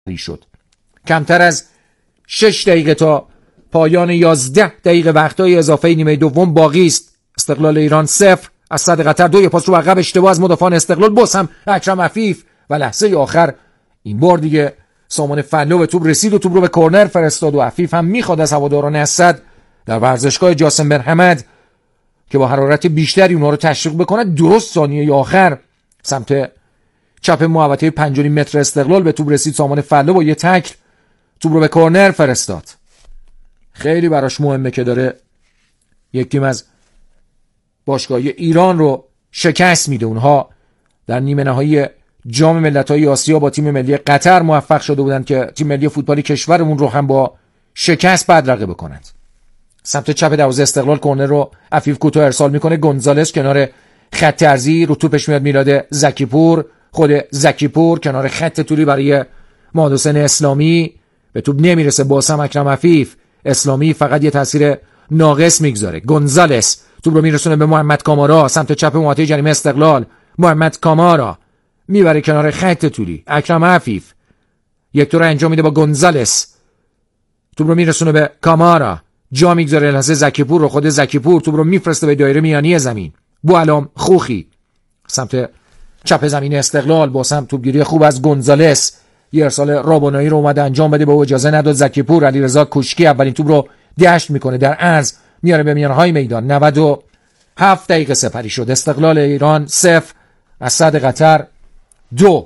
شد. کمتر از 6 دقیقه تا پایان 11 دقیقه وقتای اضافه نیمه دوم باقی است. استقلال ایران 0 اسد قطر 2. پاس رو عقب اشتباه از مدافعان استقلال، باز هم اکرم عفیف و لحظه آخر این بار دیگه سامان فلو به توپ رسید و توپ رو به کرنر فرستاد و عفیف هم میخواد از هواداران اسد در ورزشگاه جاسم بن حمد که با حرارت بیشتری اونها رو تشویق بکنه. درست ثانیه آخر سمت چپ محوطه 5.5 متر استقلال به توپ رسید، سامان فلو با یه تکل توپ رو به کرنر فرستاد. خیلی براش مهمه که داره یک تیم از باشگاهی ایران رو شکست میده. اونها در نیمه نهایی جام ملت‌های آسیا با تیم ملی قطر موفق شده بودند که تیم ملی فوتبال کشورمون رو هم با شکست بدرقه بکنند. سمت چپ دروازه استقلال کرنر رو عفیف کوتاه ارسال میکنه. گونزالس کنار خط ارضی رو توپش میاد میلاد زکیپور، خود زکیپور کنار خط طولی برای محمد حسین اسلامی، به توپ نمیرسه. باسم اکرم عفیف، اسلامی فقط یه تاثیر ناقص میگذاره. گونزالس توپ رو میرسونه به محمد کامارا سمت چپ محوطه جریمه استقلال. محمد کامارا میبره کنار خط طولی. اکرم عفیف یک دور انجام میده با گونزالس، توپ رو میرسونه به کامارا، جا میگذاره لحظه زکیپور رو. خود زکیپور توپ رو میفرسته به دایره میانی زمین. بوالام خوخی سمت چپ زمین استقلال با سمت توپگیری خوب از گونزالس یه ارسال رابانایی رو اومده انجام بده، با اجازه نداد زکیپور. علیرضا کوشکی اولین توپ رو دشت میکنه در عرض میاره به میانهای میدان. 97 دقیقه سپری شد. استقلال ایران 0 اسد قطر 2.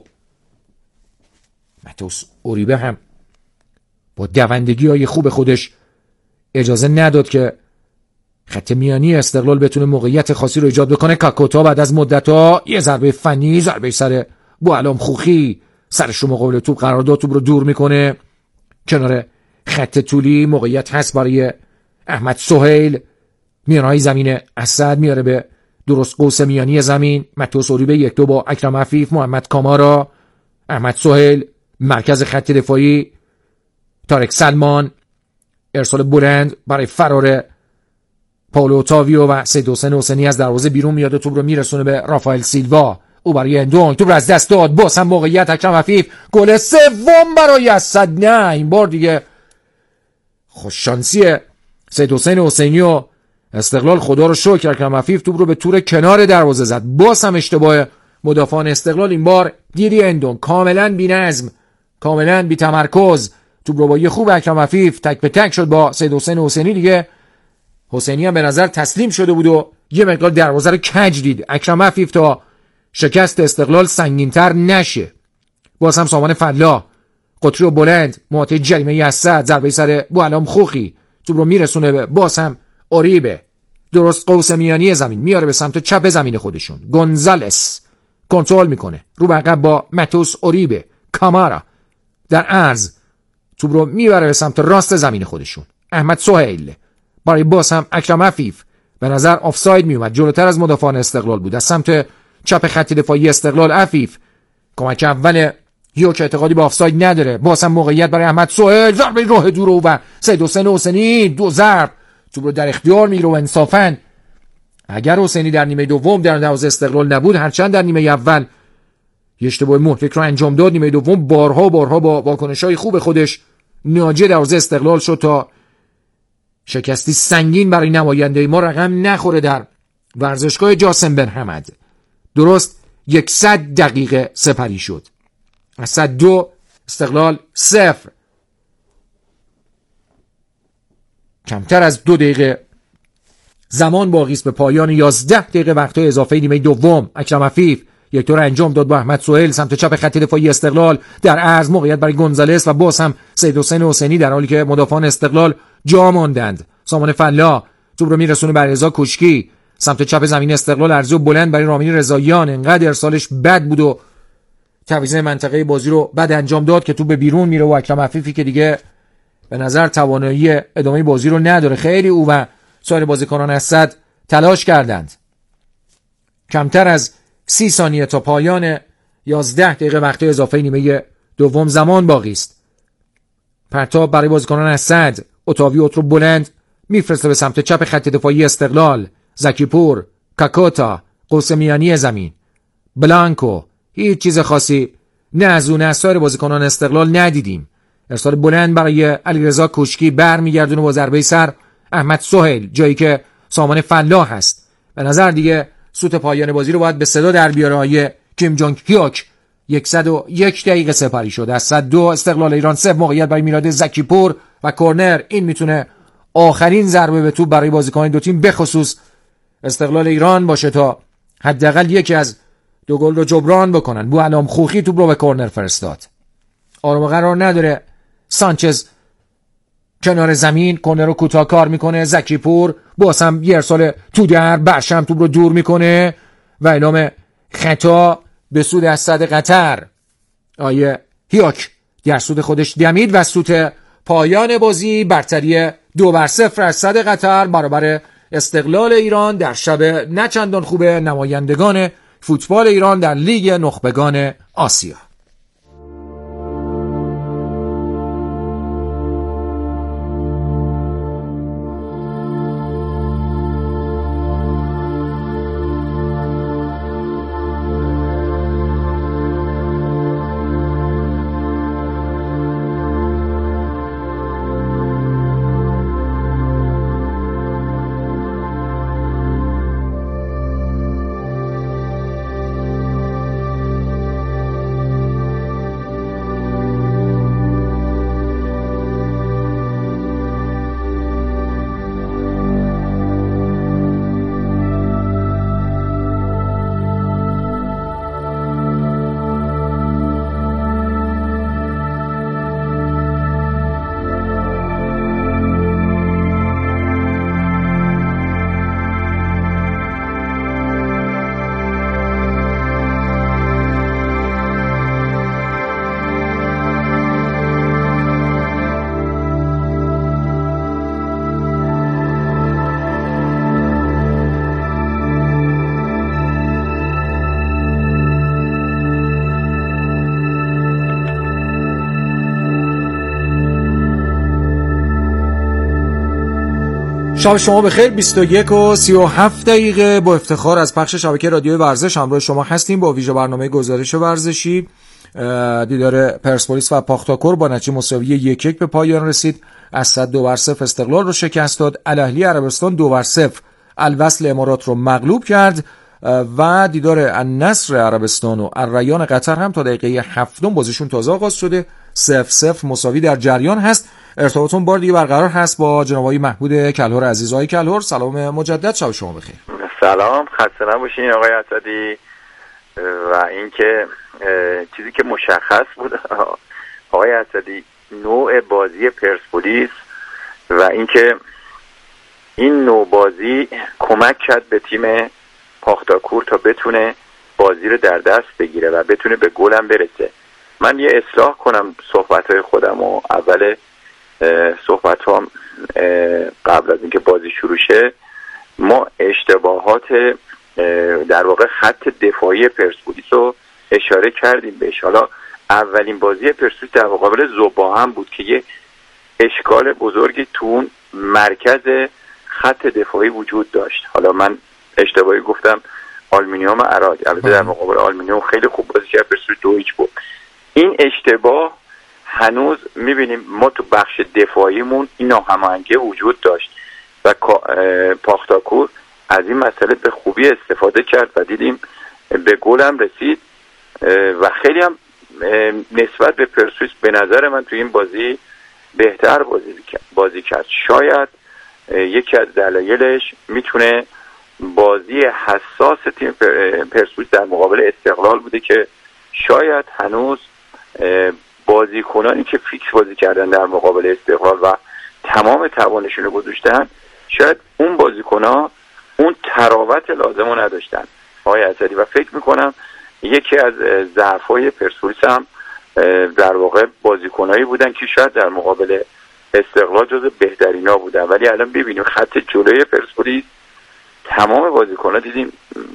متوس اوریبه هم با دوندگی های خوب خودش اجازه نداد که خط میانی استقلال بتونه موقعیت خاصی رو ایجاد بکنه. کاکوتا بعد از مدت‌ها یه ضربه فنی، ضربه سر بوالام خوخی، سرش رو مقابل توپ قرار داد، توپ رو دور میکنه کنار خط طولی. موقعیت هست برای احمد سهیل، میانهای زمین اسد میاره به درست قوس میانی زمین. متوس اوریبه 1-2 با اکرم عفیف، محمد کامارا، احمد سهیل مرکز خط دفاعی، طارق سلمان ارسال بلند برای فرار پائولو اوتاویو و سید حسین حسینی از دروازه بیرون میاد و توپ رو میرسونه به رافائل سیلوا. او برای اندونگ توپ رو از دست داد. باز هم موقعیت اکرم عفیف، گل سوم برای اسد. نه این بار دیگه خوش شانسی سید حسین حسینی و استقلال خدا رو شکر اکرم عفیف توپ رو به تور کنار دروازه زد. باز هم اشتباه مدافعان استقلال. این بار دیری اندونگ کاملا بی‌نظم، کاملا بی تمرکز توپ رو با یه خوب اکرم عفیف تک به تک شد با سید حسین حسینی. دیگه حسینی هم به نظر تسلیم شده بود و یه مقدار دروازه رو کج دید. اکرم عفیف تا شکست استقلال سنگین‌تر نشه. باز هم سامان فلاح قطری و بلند محوطه جریمه اسد، ضربه سر بوالام خوخی، توپ رو میرسونه به باز هم اوریبه، درست قوس میانی زمین میاره به سمت چپ زمین خودشون. گونزالس کنترل میکنه رو به عقب با متوس اوریبه. کامارا در عرض توپ رو میبره به سمت راست زمین خودشون. احمد سهیل برای باز هم اکرم عفیف به نظر آفساید میومد، جلوتر از مدافعان استقلال بود. از سمت چپ خط دفاعی استقلال عفیف کمک اول هیچ اعتقادی به آفساید نداره. باز هم موقعیت برای احمد سهیل، ضربه راه دور و سید حسین حسینی 2 ضرب توپ رو در اختیار میگیره و انصافا اگر حسینی در نیمه دوم در دروازه استقلال نبود، هرچند در نیمه اول یه اشتباه محرک رو انجام داد، نیمه دوم بارها با واکنش‌های خوب خودش ناجی دروازه استقلال شد تا شکستی سنگین برای نماینده ما رقم نخوره در ورزشگاه جاسم بن حمد. درست 100 دقیقه سپری شد. اسد 2 استقلال 0. کمتر از 2 دقیقه زمان باقی است به پایان 11 دقیقه وقت‌های اضافه نیمه دوم. اکرم عفیف یک دور انجام داد با احمد سهیل سمت چپ خط دفاعی استقلال، در عرض موقعیت برای گونزالس و باز هم سید حسین حسینی در حالی که مدافعان استقلال جا ماندند. سامان فلاح توپ رو میرسونه به رضا کوشکی سمت چپ زمین استقلال، عرضی و بلند برای رامین رضاییان. انقدر ارسالش بد بود و تعویض منطقه بازی رو بد انجام داد که توپ به بیرون میره و اکرم عفیفی که دیگه به نظر توانایی ادامه بازی رو نداره. خیلی او و سایر بازیکنان اسد تلاش کردند. کمتر از 30 ثانیه تا پایان 11 دقیقه وقت اضافه نیمه دوم زمان باقی است. پرتاب برای بازیکنان اسد، اوتاویو رو بلند میفرسته به سمت چپ خط دفاعی استقلال. زکیپور، کاکوتا قوس میانی زمین، بلانکو هیچ چیز خاصی نه از اون از سایر بازیکنان استقلال ندیدیم. ارسال بلند برای علیرضا کوچکی برمیگردونه با ضربه سر احمد سهیل، جایی که سامان فلاح هست. به نظر دیگه سوت پایان بازی رو باید به صدا در بیاره. آیه کیم جونگ هیوک 101 دقیقه سپری شد از 102 استقلال ایران. 3 موقعیت برای میلاد زکیپور و کرنر. این میتونه آخرین ضربه به توپ برای بازیکنان دو تیم، به خصوص استقلال ایران باشه تا حداقل یکی از 2 گل رو جبران بکنن. بوعلام خوخی توپ رو به کرنر فرستاد. آرام قرار نداره. سانچز کنار زمین کرنر رو کوتاه کار میکنه. زکیپور بازم یه ارسال تو در برشم توپ رو دور میکنه و اعلام خطا به سود اسد قطر. آیه هیوک در سود خودش دمید و سوت پایان بازی برتری 2-0 اسد قطر برابر استقلال ایران در شب نچندان خوب نمایندگان فوتبال ایران در لیگ نخبگان آسیا. شب شما بخیر. 21:37 با افتخار از پخش شبکه رادیو ورزش همراه شما هستیم با ویژه برنامه گزارش ورزشی. دیدار پرسپولیس و پاختاکور با نتیجه مساوی 1-1 به پایان رسید. اسد 2-0 استقلال رو شکست داد. الاهلی عربستان 2-0 الوصل امارات رو مغلوب کرد و دیدار النصر عربستان و الریان قطر هم تا دقیقه 7 بازیشون تازه آغاز شده. 0-0 مساوی در جریان هست. ارتباطون بار دیگه برقرار هست با جناب آقای محمود کلهر عزیز. آقای کلهر سلام مجدد، شب شما بخیر. سلام، خسته نباشین آقای اسدی. و اینکه چیزی که مشخص بود آقای اسدی، نوع بازی پرسپولیس و اینکه این نوع بازی کمک کرد به تیم پاختاکور تا بتونه بازی رو در دست بگیره و بتونه به گلم برسه. من یه اصلاح کنم صحبت‌های خودم و اول صحبتام قبل از اینکه بازی شروع شه، ما اشتباهات در واقع خط دفاعی پرسپولیس رو اشاره کردیم بهش. حالا اولین بازی پرسپولیس در مقابل ذوب‌آهن بود که یه اشکال بزرگی تو اون مرکز خط دفاعی وجود داشت. حالا من اشتباهی گفتم آلومینیوم عراق، البته در مقابل آلومینیوم خیلی خوب بازی کرد، پرسپولیس 2-0 بود. این اشتباه هنوز میبینیم ما تو بخش دفاعیمون این ناهماهنگی وجود داشت و پاختاکور از این مسئله به خوبی استفاده کرد و دیدیم به گل هم رسید و خیلی هم نسبت به پرسپولیس به نظر من تو این بازی بهتر بازی کرد. شاید یکی از دلایلش میتونه بازی حساس تیم پرسپولیس در مقابل استقلال بوده که شاید هنوز بازیکنانی که فیکس بازی کردن در مقابل استقلال و تمام توانشون رو گذاشتن، شاید اون بازیکن‌ها اون تراوت لازم رو نداشتن آقای اسدی. و فکر میکنم یکی از ضعف‌های پرسپولیس هم در واقع بازیکنایی بودن که شاید در مقابل استقلال جز بهترینا بودن، ولی الان ببینیم خط جلوی پرسپولیس تمام بازیکن‌ها دیدیم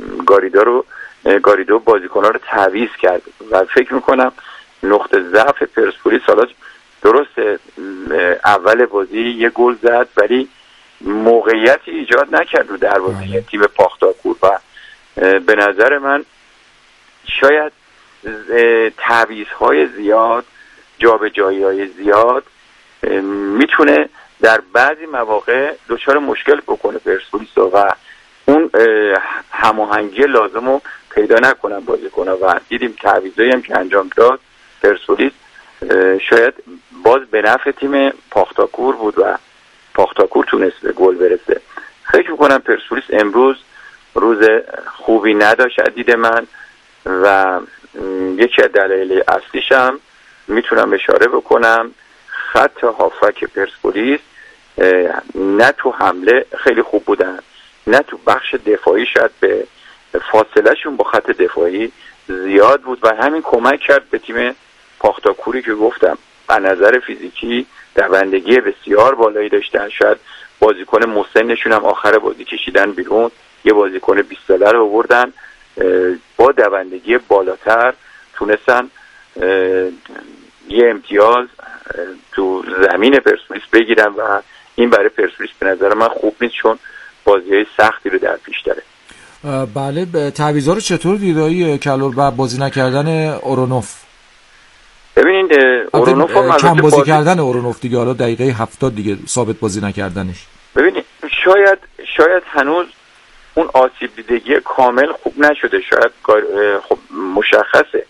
گاریدو بازیکن‌ها رو تعویض کرد و فکر میکنم نقطه ضعف پرسپولیس، حالا درسته اول بازی یه گل زد ولی موقعیتی ایجاد نکرد رو دروازه تیم پاختاکور و به نظر من شاید تعویض‌های زیاد، جابجایی‌های زیاد میتونه در بعضی مواقع دچار مشکل بکنه پرسپولیس و اون هماهنگی لازم رو پیدا نکنن بازیکن‌ها و دیدیم تعویضایی هم که انجام داد پرسپولیس شاید باز به نفع تیم پاختاکور بود و پاختاکور تونست به گل برسه. فکر می‌کنم پرسپولیس امروز روز خوبی نداشت از دید من و یکی از دلایل اصلیش هم میتونم اشاره بکنم خط هافک پرسپولیس نه تو حمله خیلی خوب بودن، نه تو بخش دفاعی شاید به فاصله شون با خط دفاعی زیاد بود و همین کمک کرد به تیم پاختاکوری که گفتم از نظر فیزیکی دوندگی بسیار بالایی داشتن. شاید بازیکن مسنشون هم آخر بازی کشیدن بیرون، یه بازیکن 20 ساله رو آوردن با دوندگی بالاتر تونستن یه امتیاز تو زمین پرسپولیس بگیرن و این برای پرسپولیس به نظر من خوب نیست چون بازی‌های سختی رو در پیش داره. بله، تعویضا رو چطور دیدایی کلور و بازی نکردن اورونوف؟ ببینید اورونوف هم کم بازی کردن اورونوف دیگه، حالا دقیقه 70 دیگه ثابت بازی نکردنش. ببینید شاید هنوز اون آسیب دیدگی کامل خوب نشده، شاید خب مشخصه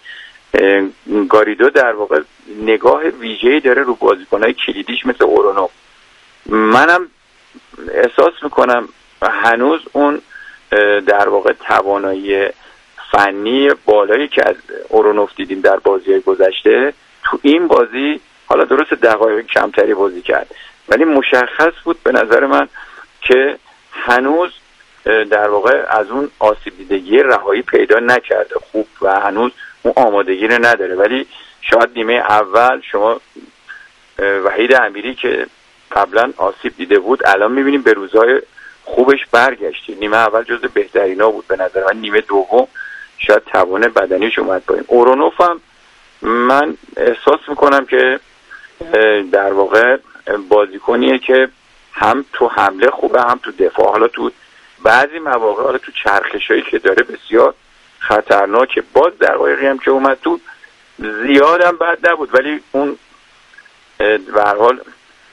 گاریدو در واقع نگاه ویژه‌ای داره رو بازیکن‌های کلیدیش مثل اورونوف. منم احساس میکنم هنوز اون در واقع توانایی فنی بالایی که از اورونوف دیدیم در بازی‌های گذشته تو این بازی، حالا درست دقایق کمتری بازی کرد ولی مشخص بود به نظر من که هنوز در واقع از اون آسیب دیدگی رهایی پیدا نکرده خوب و هنوز اون آمادگی رو نداره. ولی شاید نیمه اول شما وحید امیری که قبلا آسیب دیده بود الان میبینیم به روزهای خوبش برگشتی. نیمه اول جز بهترینا بود به نظر من، نیمه دوم شاید توان بدنیش اومد پایین. اورونوف هم من احساس میکنم که در واقع بازیکنیه که هم تو حمله خوبه هم تو دفاع، حالا تو بعضی مواقع حالا تو چرخشایی که داره بسیار خطرناکه. باز دقایقی هم که اومد تو زیادم بد نبود ولی اون به هر حال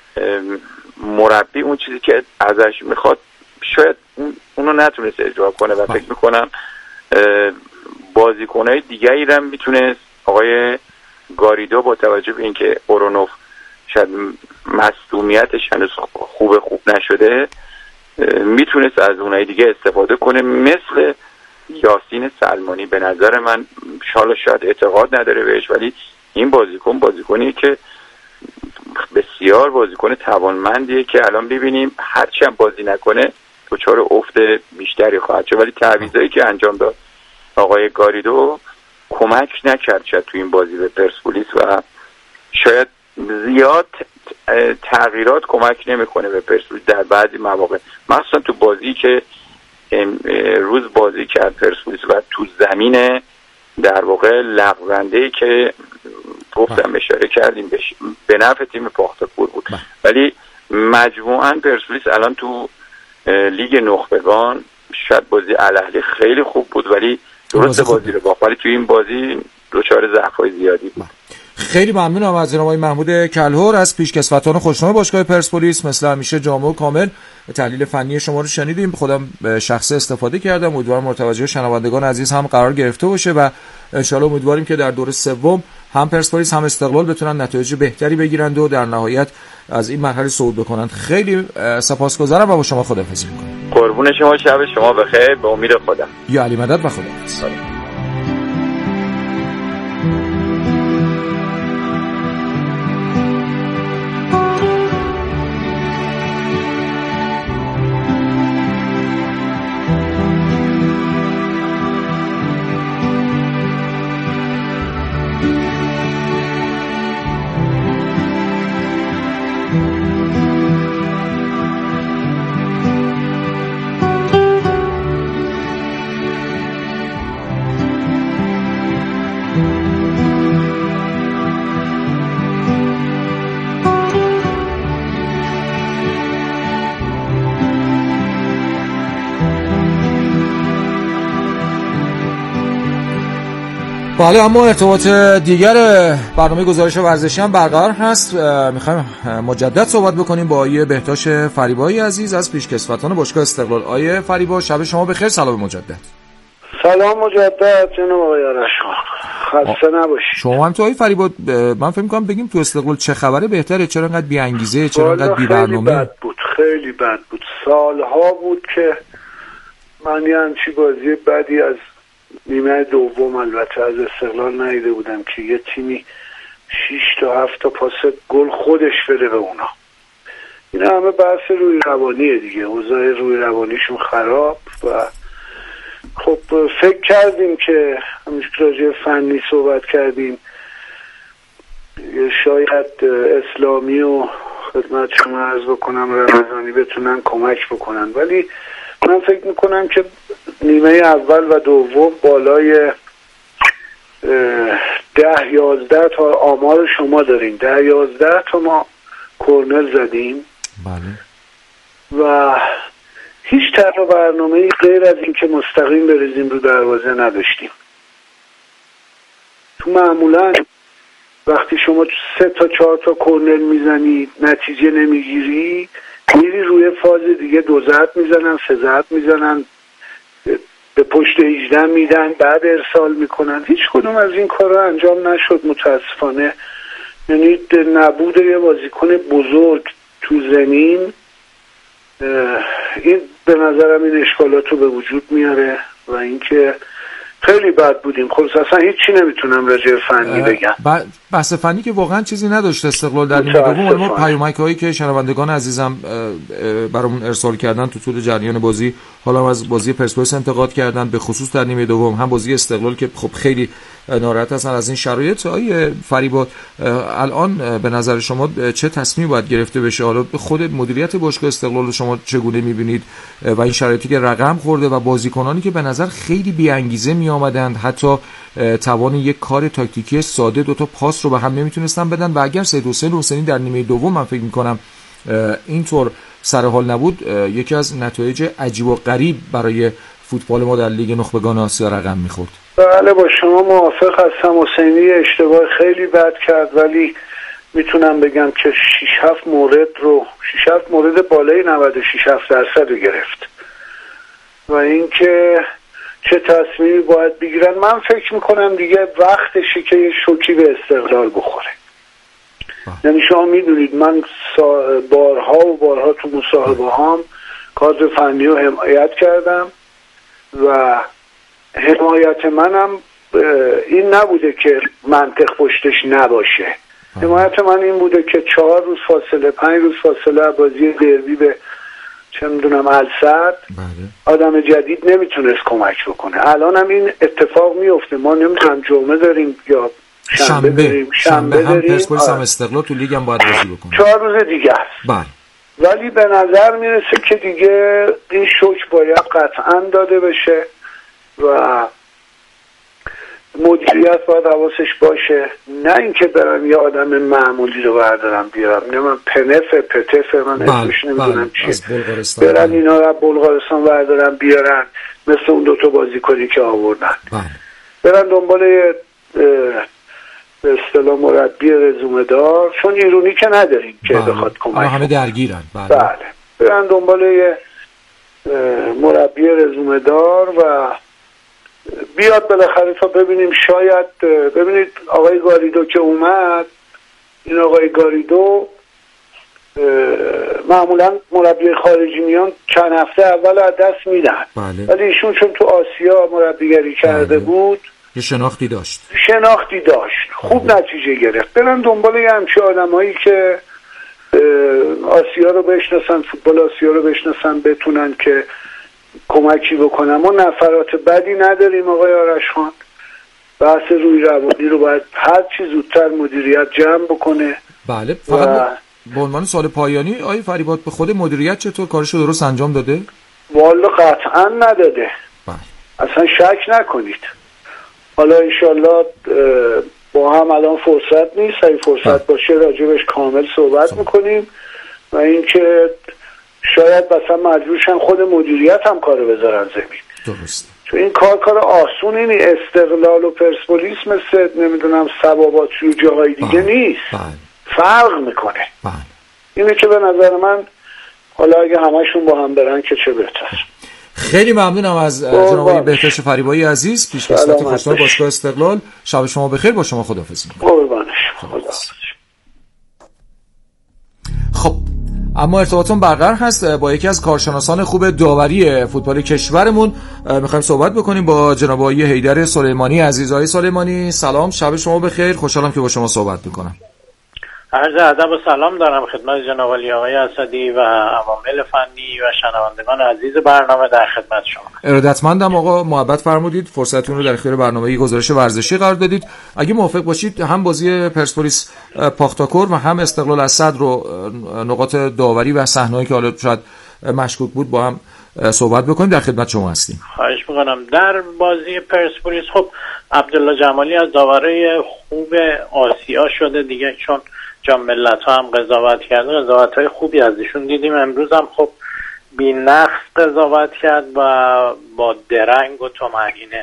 مربی اون چیزی که ازش میخواد شاید اونو نتونست اجرا کنه و فکر میکنم بازیکنهای دیگری هم میتونست آقای گاریدو با توجه به اینکه اورونوف شاید مصدومیتش هنوز خوب نشده میتونست از اونهای دیگه استفاده کنه مثل یاسین سلمانی. به نظر من شاید اعتقاد نداره بهش ولی این بازیکنی که بسیار بازیکن توانمندیه که الان ببینیم هرچی هم بازی نکنه دچار افت بیشتری خواهد شد. ولی تعویضایی که انجام داد آقای گاریدو کمک نکرد شاید تو این بازی به پرسپولیس و شاید زیاد تغییرات کمک نمیکنه به پرسپولیس در بعضی مواقع، مخصوصا تو بازی که روز بازی کرد پرسپولیس و تو زمین در واقع لغزنده‌ای که گفتم اشاره کردیم به نفع تیم پاختاکور بود. ولی مجموعاً پرسپولیس الان تو لیگ نخبگان شاید بازی الاهلی خیلی خوب بود ولی درست بازی رو باخت ولی تو این بازی دچار ضعف‌های زیادی بود. خیلی ممنونم از جناب آقای محمود کلهر از پیشکسوتان خوشنام باشگاه پرسپولیس. مثل همیشه جامع و کامل تحلیل فنی شما رو شنیدیم، خودم به شخصه استفاده کردم، امیدوارم متوجه شنوندگان عزیز هم قرار گرفته باشه و ان شاءالله امیدواریم که در دور سوم هم پرسپولیس هم استقلال بتونن نتایج بهتری بگیرند و در نهایت از این مرحله صعود بکنند. خیلی سپاسگزارم و با شما خداحافظی می‌کنم. قربون شما، شب شما بخیر، به امید خدا. یا علی مدد و خداحافظ. بله، اما ارتباط دیگر برنامه گزارش ورزشی هم برقرار هست. میخوایم مجدد صحبت بکنیم با آیه بهتاش فریبایی عزیز از پیشکسوتان باشگاه استقلال. آیه فریبا، شب شما بخیر. سلام مجدد. سلام مجدد جناب آقای آرشخان، خسته نباشید. شما هم تو آیه فریبا، من فکر می‌کنم بگیم تو استقلال چه خبره بهتره؟ چرا انقدر بی انگیزه؟ چرا انقدر بی برنامه؟ خیلی بد بود. سالها بود که من یه همچی بازی بدی از نیمه دوم البته از استقلال ندیده بودم که یه تیمی 6 تا 7 تا پاس گل خودش بده به اونا. این همه بحث روی روانیه دیگه، اوضاع روی روانیشون خراب. و خب فکر کردیم که همیشه راجع فنی صحبت کردیم، شاید اسلامی و خدمت شما عرض بکنم رمضانی بتونن کمک بکنن، ولی من فکر میکنم که نیمه اول و دوم بالای 10-11 تا آمار شما دارین، 10-11 تا ما کورنر زدیم. بله. و هیچ طرح برنامه‌ای غیر از این که مستقیم بریزیم رو دروازه نداشتیم. تو معمولا وقتی شما 3 تا 4 تا کورنر میزنی نتیجه نمیگیری، میری روی فاز دیگه 2 ضرب میزنن، 3 ضرب میزنن، به پشت 18 میدن، بعد ارسال میکنن. هیچ کدوم از این کارا انجام نشد متاسفانه. یعنی نبود یه بازیکن بزرگ تو زمین این به نظرم این اشکالات رو به وجود میاره و اینکه خیلی بد بودیم. خب اصلا هیچی نمیتونم راجع به فنی بگم. بحث فنی که واقعا چیزی نداشت استقلال در نیمه دوم. ما پیامک‌هایی که شنوندگان عزیزم برامون ارسال کردن تو طول جریان بازی، حالا از بازی پرسپولیس انتقاد کردن، به خصوص در نیمه دوم، هم بازی استقلال که خب خیلی ناراحت هستن از این شرایط. آیه فریبا، الان به نظر شما چه تصمیمی باید گرفته بشه؟ حالا خود مدیریت باشگاه استقلال شما چگونه می‌بینید و این شرایطی که رقم خورده و بازیکنانی که به نظر خیلی بی انگیزه می آمدند، حتی توان یک کار تاکتیکی ساده 2 تا پاس رو به هم نمیتونستن بدن و اگر سید حسینی در نیمه دوم من فکر می‌کنم اینطور سر حال نبود، یکی از نتایج عجیب و غریب برای فوتبال ما در لیگ نخبگان آسیا رقم می‌خورد. بله، با شما موافق هستم. حسینی اشتباه خیلی بد کرد، ولی میتونم بگم که 6-7 مورد بالای 96-7% رو گرفت. و اینکه چه تصمیمی باید بگیرن، من فکر میکنم دیگه وقتشه که یه شوکی به استقلال بخوره. یعنی شما میدونید من بارها تو مصاحبه هام کادر فنی رو حمایت کردم و حمایت منم این نبوده که منطق پشتش نباشه. حمایت من این بوده که 4 روز فاصله، 5 روز فاصله بازی دربی به چه میدونم السد آدم جدید نمیتونست کمک بکنه. الان هم این اتفاق میفته. ما نمیتونم جمعه داریم یا شنبه داریم، شنبه هم پرسپولیس هم استقلال تو لیگ هم باید بازی بکنه، 4 روز دیگه است. بله. ولی به نظر میرسه که دیگه این شوک باید قطعا داده بشه و مدیریت باید حواسش باشه، نه اینکه برم یه آدم معمولی رو بردارم بیارم، نه من پتف من اسمش نمیدونم چیه، برن اینا رو بلغارستان بردارم بیارن مثل اون 2 تا بازیکنی که آوردن، برن دنبال به اصطلاح مربی رزومه دار، چون ایرونی که نداریم که بخواد کمک، همه درگیرن. بله، برن دنبال یه مربی رزومه دار و بیاد بالاخره تا ببینیم. شاید ببینید آقای گاریدو که اومد، این آقای گاریدو معمولا مربی خارجی میان چند هفته اول از دست میدن، ولی ایشون چون تو آسیا مربیگری کرده بود یه شناختی داشت، خوب نتیجه گرفت. برن دنبال یه همچه آدمایی که آسیا رو بشناسن، فوتبال آسیا رو بشناسن، بتونن که کمکی بکنم. ما نفرات بدی نداریم آقای آرشخان. بحث روی روانی رو باید هر چی زودتر مدیریت جمع بکنه. بله، فقط به عنوان سوال پایانی آقای فریبا، به خود مدیریت چطور کارشو درست انجام داده؟ والا قطعا نداده. اصلا شک نکنید. حالا انشالله با هم الان فرصت نیست، اگه فرصت باشه راجبش کامل صحبت میکنیم و اینکه شاید مثلا مجبورشن خود مدیریت هم کارو بذارن زمین. درست. تو این کار آسونی نی. استقلال و پرسپولیس مثل نمیدونم ثباباتچی و جاهای دیگه نیست. فرق میکنه. اینه که به نظر من حالا اگه همشون با هم برن که چه بهتر. خیلی ممنونم از جناب آقای بهداشت فریبایی عزیز، پیشکسوت خوشنام باشگاه استقلال. شب شما بخیر. با شما خداحافظی می‌کنم. قربانش. خب اما ارتباطمون برقرار هست با یکی از کارشناسان خوب داوری فوتبال کشورمون. می‌خوایم صحبت بکنیم با جناب آقای حیدر سلیمانی عزیز. آقای سلیمانی سلام، شب شما بخیر. خوشحالم که با شما صحبت می‌کنم. عرض ادب و سلام دارم خدمت جناب علی آقای اسدی و عوامل فنی و شنوندگان عزیز برنامه. در خدمت شما. ارادتمندم آقا، محبت فرمودید، فرصتتون رو در اختیار برنامه گزارش ورزشی قرار دادید. اگه موافق باشید هم بازی پرسپولیس پاختاکور و هم استقلال اسد رو نقاط داوری و صحنه‌ای که حالا شاید مشکوک بود با هم صحبت بکنیم. در خدمت شما هستیم. خواهش می‌کنم. در بازی پرسپولیس خب عبدالله جمالی از داورای خوب آسیا شده دیگه، چون جام ملت‌ها هم قضاوت کرده، قضاوت‌های خوبی از ایشون دیدیم. امروز هم خب بی‌نقص قضاوت کرد و با درنگ و طمأنینه.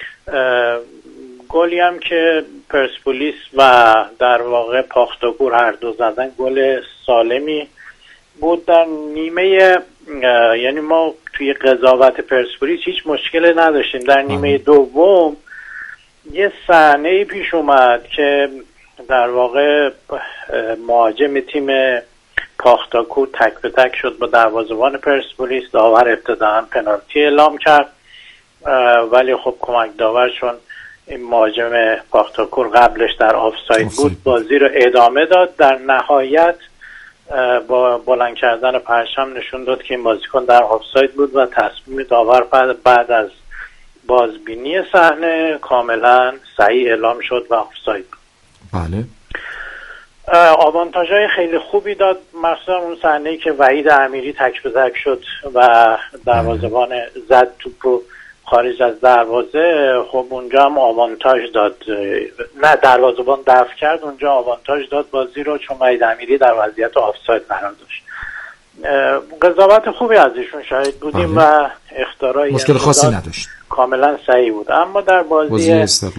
گلی هم که پرسپولیس و در واقع پاختاکور هر دو زدن گل سالمی بود. در نیمه یعنی ما توی قضاوت پرسپولیس هیچ مشکلی نداشتیم. در نیمه دوم یه صحنه پیش اومد که در واقع مهاجم تیم پاختاکور تک به تک شد با دروازه‌بان پرسپولیس. داور ابتداً پنالتی اعلام کرد ولی خب کمک داور چون این مهاجم پاختاکور قبلش در آفساید بود بازی رو ادامه داد. در نهایت با بلند کردن پرچم نشون داد که این بازیکن در آفساید بود و تصمیم داور بعد از بازبینی صحنه کاملا صحیح اعلام شد و آفساید بود. بله. آوانتاژهای خیلی خوبی داد، مخصوصا اون صحنه‌ای که وحید امیری تک به تک شد و دروازه‌بان زد توپو خارج از دروازه. خب اونجا هم آوانتاژ داد، نه دروازه‌بان دفع کرد، اونجا آوانتاژ داد بازی رو چون وحید امیری در وضعیت آفساید قرار داشت. قضاوت خوبی از ایشون شاهد بودیم و اخطارای مشکل خاصی نداشت، کاملا صحیح بود. اما در بازی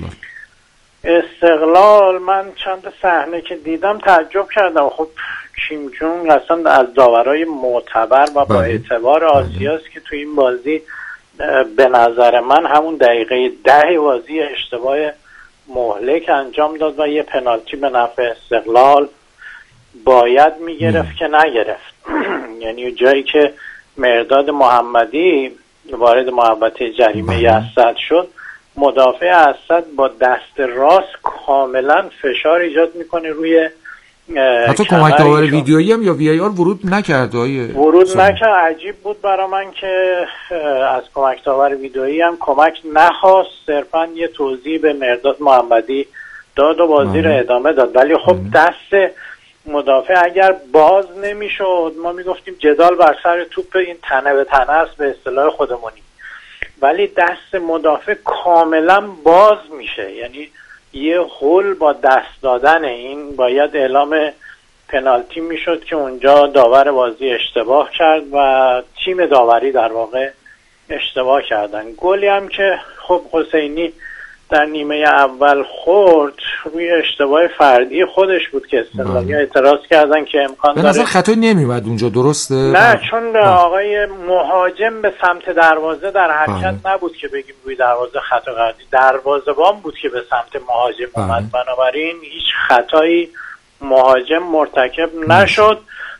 استقلال من چند صحنه که دیدم تعجب کردم. خب کیم جونگ اصلا از داورای معتبر و با اعتبار آسیاست که تو این بازی به نظر من همون دقیقه 10 بازی اشتباه مهلک انجام داد و یه پنالتی به نفع استقلال باید میگرفت که نگرفت. یعنی جایی که مرداد محمدی وارد محوطه جریمه اسد شد، مدافع اسد با دست راست کاملا فشار ایجاد میکنه روی حتی کمک داور ویدیویی هم یا وی ای آر ورود نکرد. نکرد. عجیب بود برای من که از کمک داور ویدیویی هم کمک نخواست، صرفا یه توضیح به مرداد محمدی داد و بازی رو ادامه داد. ولی خب دست مدافع اگر باز نمیشد ما میگفتیم جدال بر سر توپ، این تنه به تنه است به اصطلاح خودمونی، ولی دست مدافع کاملا باز میشه، یعنی یه هول با دست دادن. این باید اعلام پنالتی میشد که اونجا داور بازی اشتباه کرد و تیم داوری در واقع اشتباه کردن. گلی هم که خب حسینی در نیمه اول خورد روی اشتباه فردی خودش بود که استقلالی اعتراض کردن که امکان داره. به نظر خطا نمیومد اونجا، درسته؟ نه چون آقای مهاجم به سمت دروازه در حرکت نبود که بگیم روی دروازه خطا کردی، دروازه‌بان بود که به سمت مهاجم اومد. بنابراین هیچ خطایی مهاجم مرتکب نشد.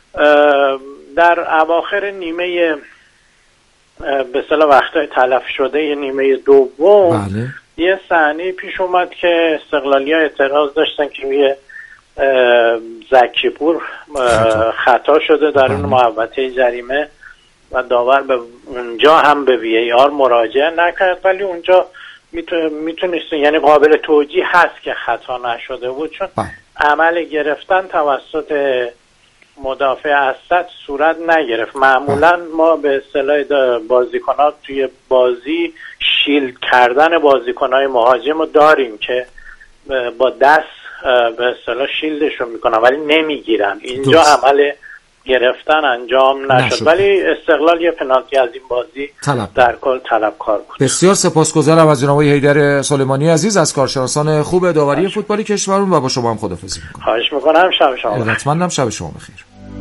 در اواخر نیمه به اصطلاح وقتای تلف شده نیمه دوم یه صحنه پیش اومد که استقلالی‌ها اعتراض داشتن که روی زکی‌پور خطا شده در اون محوطه جریمه و داور به اونجا هم به وی ای آر مراجعه نکرد، ولی اونجا میتونست، یعنی قابل توجیه هست که خطا نشده بود چون عمل گرفتن توسط مدافع اسد صورت نگرفت. معمولا ما به اصطلاح بازیکن‌ها توی بازی شیلد کردن بازیکن‌های مهاجم رو داریم که با دست به اصطلاح شیلدشون میکنن ولی نمیگیرن. اینجا عمل گرفتن انجام نشد. ولی استقلال یه پنالتی از این بازی در کل طلبکار بود. بسیار سپاسگزارم از جناب حیدر سلیمانی عزیز از کارشناسان خوب داوری فوتبالی کشورمون و با شما هم خداحافظی می‌کنم. خواهش می‌کنم. شب شما بخیر. ارادتمندم. شب شما بخیر.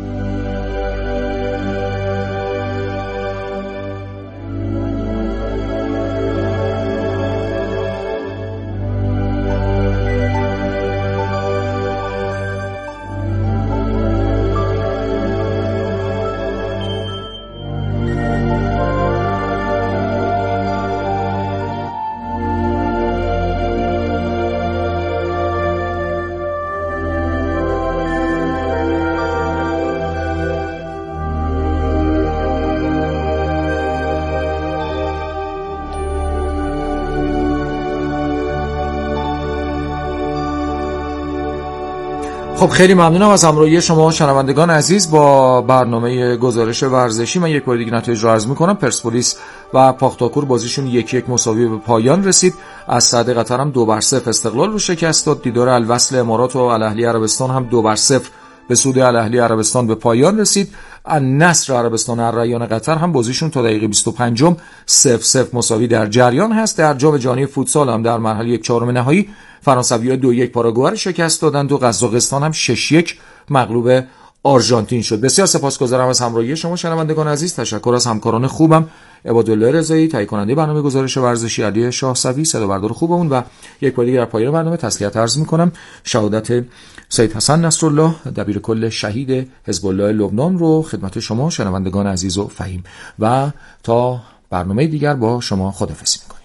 خب خیلی ممنونم از همراهی شما شنوندگان عزیز با برنامه گزارش ورزشی. من یک بار دیگه نتایج رو عرض می‌کنم. پرسپولیس و پاختاکور بازیشون 1-1 مساوی به پایان رسید. از سعد قطر هم 2-0 استقلال رو شکست داد. دیدار الوصل امارات و الاهلی عربستان هم 2-0 به سود الاهلی عربستان به پایان رسید. النصر عربستان الریان قطر هم بازیشون تا دقیقه 25 0-0 مساوی در جریان هست. در جام جهانی فوتسال هم در مرحله 1/4 نهایی فرانسوی‌ها 2-1 پاراگوئه رو شکست دادند و قزاقستان هم 6-1 مغلوب آرژانتین شد. بسیار سپاسگزارم از همراهی شما شنوندگان عزیز. تشکر از همکاران خوبم، عبادالله رضایی تهیه کننده برنامه گزارش ورزشی، علی شاهصفی صدابردار خوبمون و یک بار دیگه در پایان برنامه تسلیت عرض می‌کنم. شهادت سید حسن نصرالله دبیر کل شهید حزب الله لبنان رو خدمت شما شنوندگان عزیز و فهیم و تا برنامه دیگر با شما خداحافظی می‌کنم.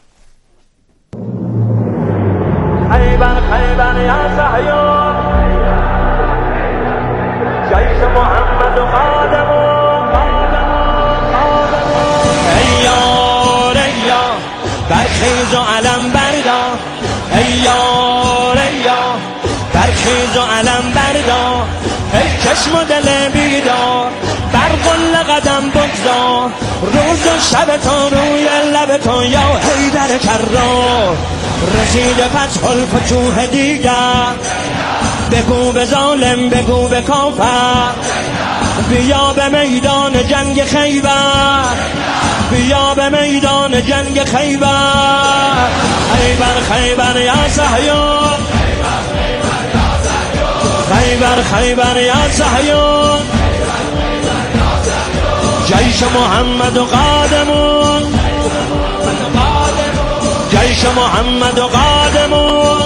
خیبر یا صهیون جیش محمد و قادم ایار ایار برخیز و علم بردار ایار ایار برخیز و علم بردار ای چشم و دل بیدار بر قل قدم بگذار روز و شب تو روی لب تو یا حیدر کرار رسیده فتح الفتوح دیگر بگو به ظالم بگو به کافر بیا به میدان جنگ خیبر بیا به میدان جنگ خیبر خیبر یا صهیون خیبر یا صهیون جیش محمد و قادمون جیش محمد و قادمون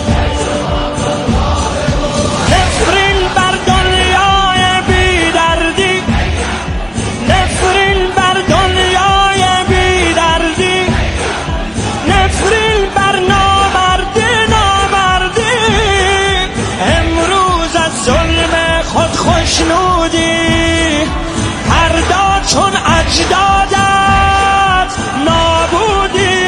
نفرین بر دنیای بی دردی نفرین بر دنیای بی دردی نفرین بر نامردی امروز از ظلم خود خوشنودی فردا چون اجدادت نابودی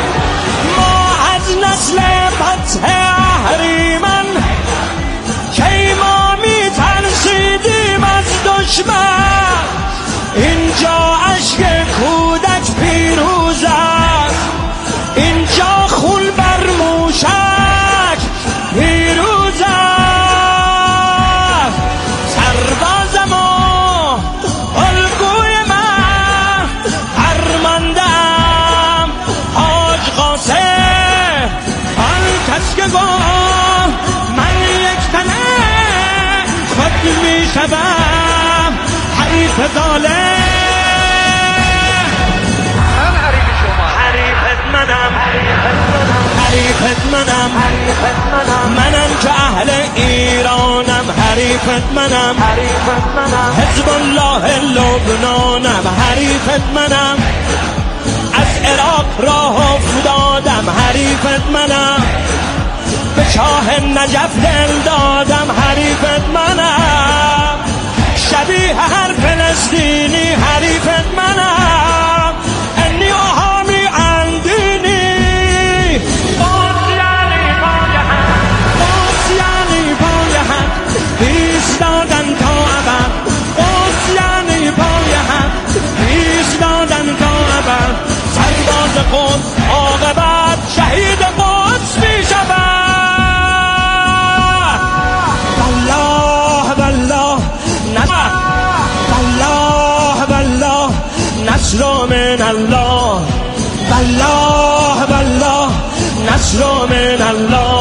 نسل فتح اهریمن کی ما می ترسیدیم از دشمن اینجا عشق کودک پیروز است اینجا خون بر موشک پیروز است سرباز ما الگوی من ارمندم حاج قاسم کس که گفت من یک تنه خود می شدم حریف ظالم من حریف شما حریفت منم منم که اهل ایرانم حریفت منم حزب الله لبنانم حریفت منم از عراق راه افتادم حریفت منم به شاه نجف دل دادم حریفت منم شبیه هر فلسطینی حریفت منم انی احامی اندینی باز یعنی پای هم ایستادن تا ابد ایستادن تا ابد سرباز قدس عاقبت شهید قدس می شود والله النصر من الله